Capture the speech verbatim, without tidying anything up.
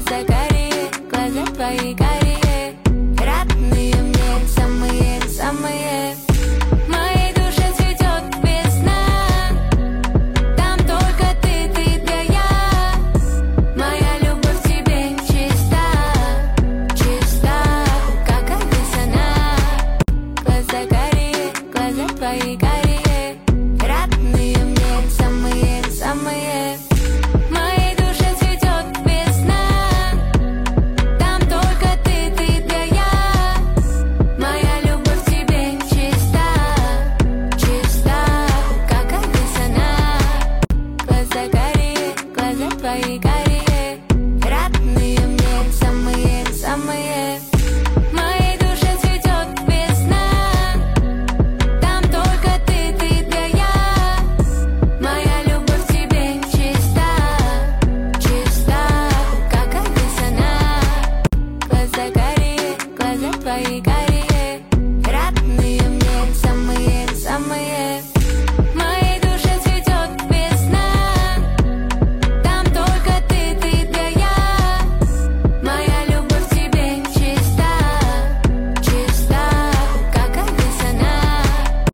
Глаза карие, глаза твои карие, родные мне, самые, самые. В моей душе цветет весна, там только ты, ты да я. Моя любовь к тебе чиста, чиста, как весна. Глаза карие, глаза твои карие, родные мне, самые, самые. В моей душе цветет весна, там только ты, ты да я. Моя любовь к тебе чиста, чиста, как весна. Глаза карие, глаза твои карие, родные мне, самые, самые. В моей душе цветет весна, там только ты, ты да я. Моя любовь к тебе чиста, чиста, как весна. Глаза карие, глаза твои карие, родные мне, самые, самые.